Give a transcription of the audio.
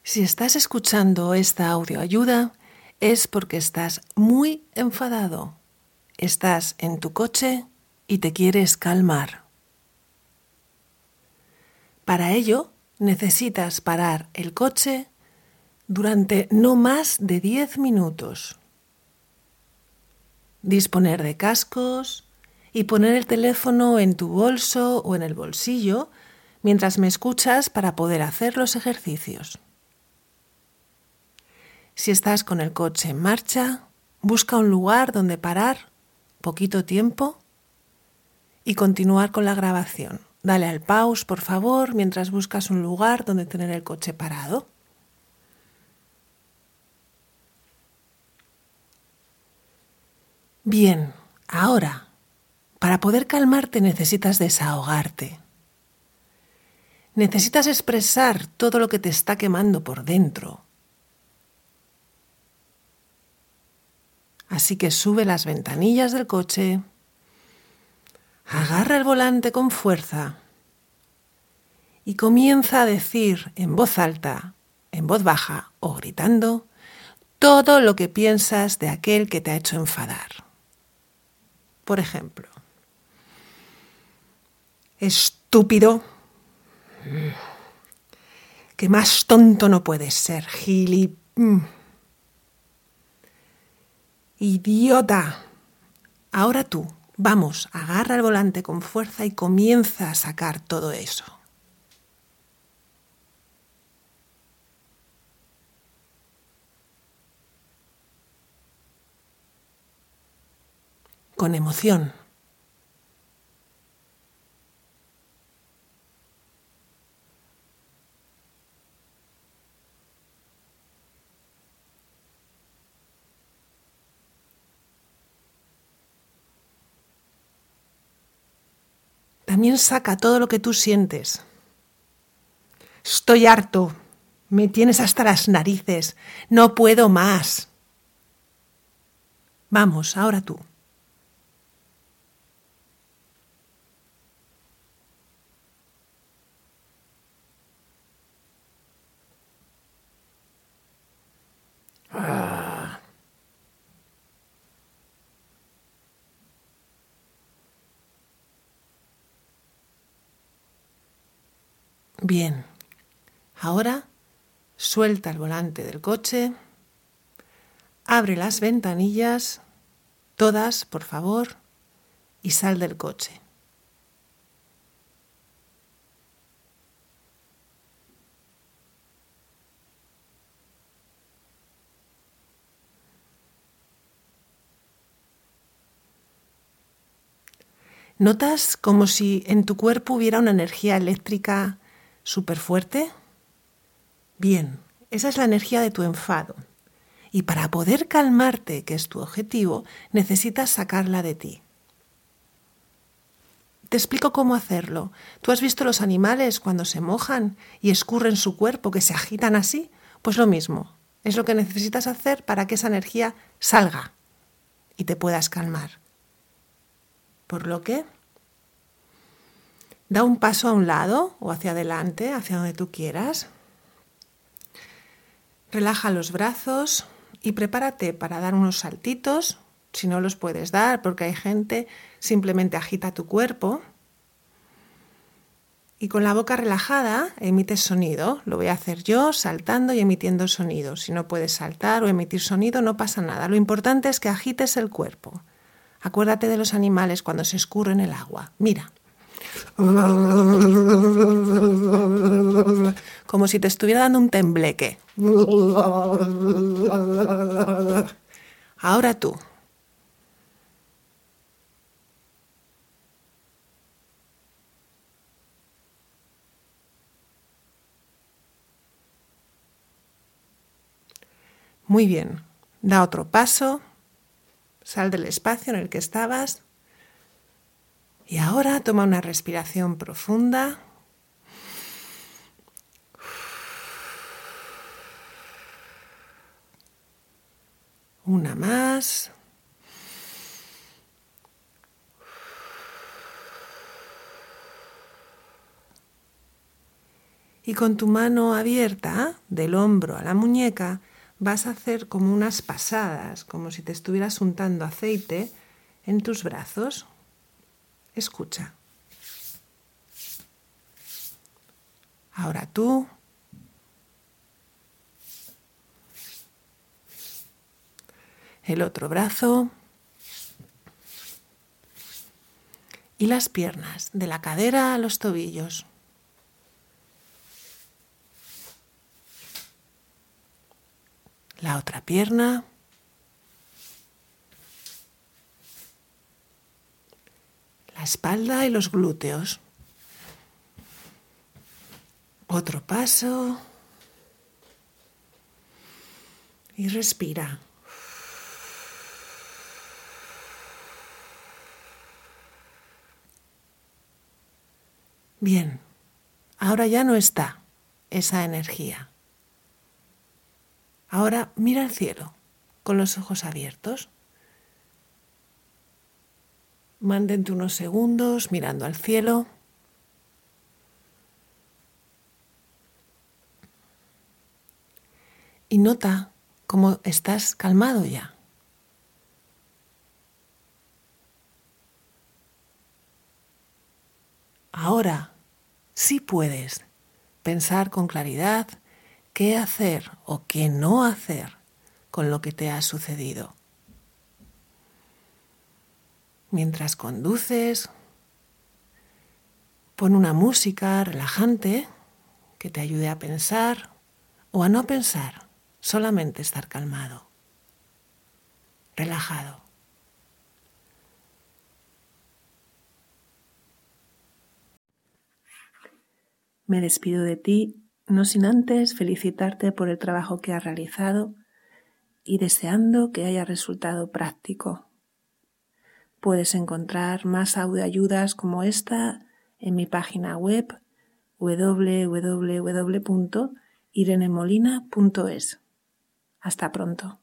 Si estás escuchando esta audioayuda es porque estás muy enfadado. Estás en tu coche y te quieres calmar. Para ello, necesitas parar el coche durante no más de 10 minutos. Disponer de cascos y poner el teléfono en tu bolso o en el bolsillo mientras me escuchas para poder hacer los ejercicios. Si estás con el coche en marcha, busca un lugar donde parar poquito tiempo y continuar con la grabación. Dale al pause, por favor, mientras buscas un lugar donde tener el coche parado. Bien, ahora, para poder calmarte necesitas desahogarte. Necesitas expresar todo lo que te está quemando por dentro. Así que sube las ventanillas del coche, agarra el volante con fuerza y comienza a decir en voz alta, en voz baja o gritando todo lo que piensas de aquel que te ha hecho enfadar. Por ejemplo, estúpido, que más tonto no puedes ser, idiota. Ahora tú, vamos, agarra el volante con fuerza y comienza a sacar todo eso. Con emoción. También saca todo lo que tú sientes. Estoy harto. Me tienes hasta las narices. No puedo más. Vamos, ahora tú. Bien. Ahora suelta el volante del coche. Abre las ventanillas, todas, por favor, y sal del coche. ¿Notas como si en tu cuerpo hubiera una energía eléctrica súper fuerte? Bien, esa es la energía de tu enfado. Y para poder calmarte, que es tu objetivo, necesitas sacarla de ti. Te explico cómo hacerlo. ¿Tú has visto los animales cuando se mojan y escurren su cuerpo, que se agitan así? Pues lo mismo. Es lo que necesitas hacer para que esa energía salga y te puedas calmar. Por lo que, da un paso a un lado o hacia adelante, hacia donde tú quieras. Relaja los brazos y prepárate para dar unos saltitos, si no los puedes dar, porque hay gente, simplemente agita tu cuerpo. Y con la boca relajada emites sonido. Lo voy a hacer yo saltando y emitiendo sonido. Si no puedes saltar o emitir sonido, no pasa nada. Lo importante es que agites el cuerpo. Acuérdate de los animales cuando se escurren el agua. Mira. Como si te estuviera dando un tembleque. Ahora tú. Muy bien. Da otro paso. Sal del espacio en el que estabas. Y ahora toma una respiración profunda. Una más. Y con tu mano abierta, del hombro a la muñeca, vas a hacer como unas pasadas, como si te estuvieras untando aceite en tus brazos. Escucha. Ahora tú. El otro brazo. Y las piernas, de la cadera a los tobillos. La otra pierna. La espalda y los glúteos. Otro paso. Y respira. Bien, ahora ya no está esa energía. Ahora mira al cielo con los ojos abiertos. Mantente unos segundos mirando al cielo. Y nota cómo estás calmado ya. Ahora sí puedes pensar con claridad qué hacer o qué no hacer con lo que te ha sucedido. Mientras conduces, pon una música relajante que te ayude a pensar o a no pensar, solamente estar calmado, relajado. Me despido de ti, no sin antes felicitarte por el trabajo que has realizado y deseando que haya resultado práctico. Puedes encontrar más audioayudas como esta en mi página web www.irenemolina.es. Hasta pronto.